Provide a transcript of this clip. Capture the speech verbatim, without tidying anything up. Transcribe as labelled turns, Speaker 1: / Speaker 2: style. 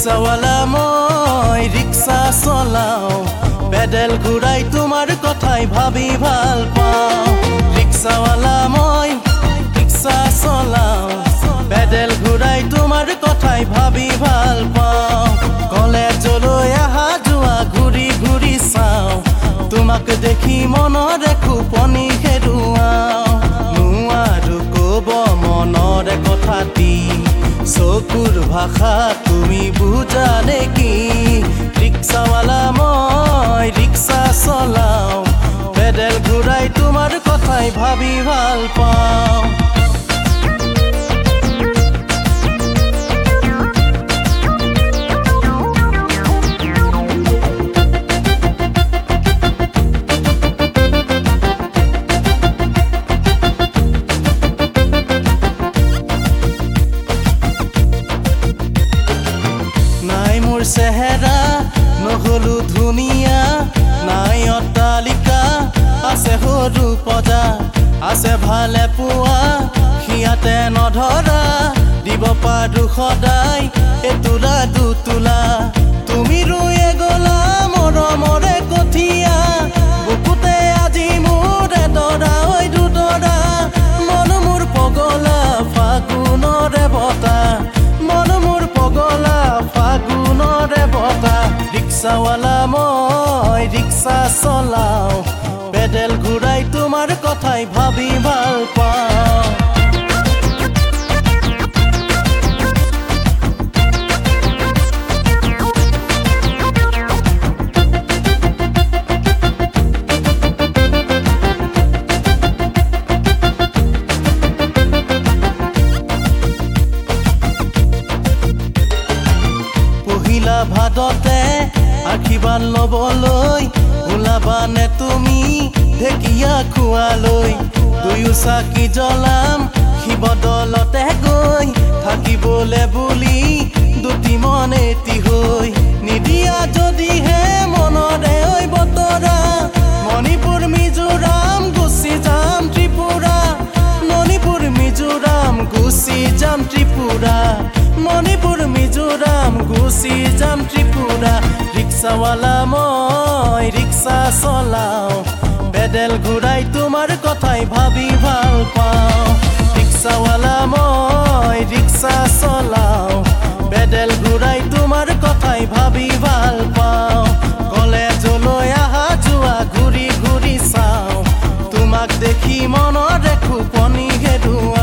Speaker 1: ৰিক্সাৱালা মই ৰিক্সা চলাও পেডেল ঘূৰাই তোমাৰ কথাই ভাবি ভাল পাওঁ ৰিক্সাৱালা মই ৰিক্সা চলাও পেডেল ঘূৰাই তোমাৰ কথাই ভাবি ভাল পাওঁ কলেজলৈ আহা যোৱা ঘূৰি ঘূৰি চাওঁ তোমাক দেখি মনৰে খুপনি হেৰুৱাও নোৱাৰো ক'ব মনৰে কথাটি চকুৰ ভাষা তুমি বুজা নেকি ৰিক্সাৱালা মই ৰিক্সা চলাও পেডেল ঘূৰাই তোমাৰ কথাই ভাবি ভাল পাওঁ চেহেৰা নহলো ধুনীয়া নাই অট্টালিকা আছে সৰু পজা আছে ভালে পোৱা সিয়াতে নধৰা দিব পাৰো সদায় এতোলা দুতোলা তুমি ৰুয়ে গলা মৰমৰে কঠীয়া বুকুতে আজি মোৰ এডৰা ঐ দুডৰা মন মোৰ পগলা ফাগুনৰে বতাহ মন মোৰ পগলা ফাগুনৰে বতাহ ৰিক্সাৱালা মই ৰিক্সা চলাও পেডেল ঘূৰাই তোমাৰ কথাই ভাবি ভাল পাওঁ ভাদতে আশীৰ্বাদ লবলৈ ওলাবানে তুমি ঢেকীয়া খোৱালৈ দুয়ো চাকি জ্বলাম শিৱদলতে গৈ থাকিবলৈ বুলি দুটি মন এটি হৈ নিদিয়া যদিহে মনৰে ঐ বতৰা মণিপুৰ মিজোৰাম গুচি যাম ত্ৰিপুৰা মণিপুৰ মিজোৰাম গুচি যাম ত্ৰিপুৰা মণিপুৰ মিজোৰাম গুচি যাম ত্ৰিপুৰা ৰিক্সাৱালা মই ৰিক্সা চলাও পেডেল ঘূৰাই তোমাৰ কথাই ভাবি ভাল পাওঁ ৰিক্সাৱালা মই ৰিক্সা চলাও পেডেল ঘূৰাই তোমাৰ কথাই ভাবি ভাল পাওঁ কলেজলৈ আহা যোৱা ঘূৰি ঘূৰি চাওঁ তোমাক দেখি মনৰে খুপনি হেৰুৱা